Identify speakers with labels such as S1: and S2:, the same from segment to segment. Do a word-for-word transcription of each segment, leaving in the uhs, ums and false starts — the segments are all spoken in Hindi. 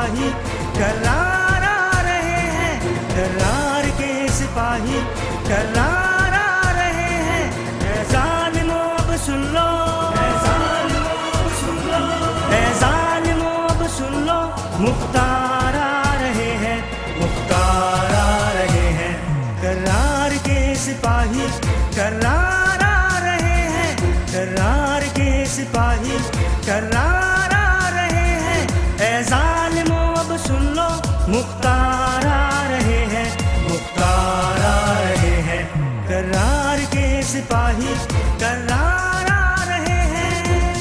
S1: सिपाही करार आ रहे हैं, करार के सिपाही करार आ रहे हैं। ऐ ज़ालिमों अब सुन लो, ऐ ज़ालिमों अब सुन लो, ऐ ज़ालिमों अब सुन लो, मुख्तार आ रहे हैं, मुख्तार आ रहे हैं। करार के सिपाही करार आ रहे हैं, करार के सिपाही करार आ रहे हैं। ऐ ज़ालिमों अब सुन लो, मुख्तार आ रहे हैं, मुख्तार आ रहे हैं। करार के सिपाही करार आ रहे हैं।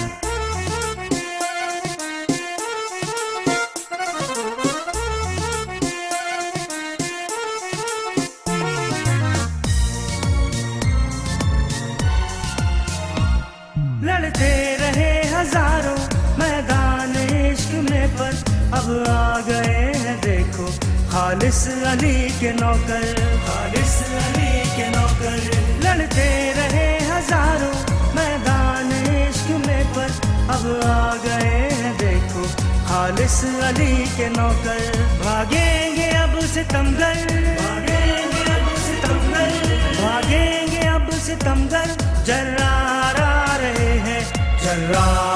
S1: लड़ते रहे हजारों मैदान इश्क में, पर अब आ गए हैं देखो खालिस अली के नौकर, खालिस अली के नौकर। लड़ते रहे हजारों मैदान इश्क में, पर अब आ गए हैं देखो खालिस अली के नौकर। भागेंगे अब सितमगर, भागेंगे अब सितमगर, भागेंगे अब सितमगर। जर्रार आ रहे हैं, जर्रार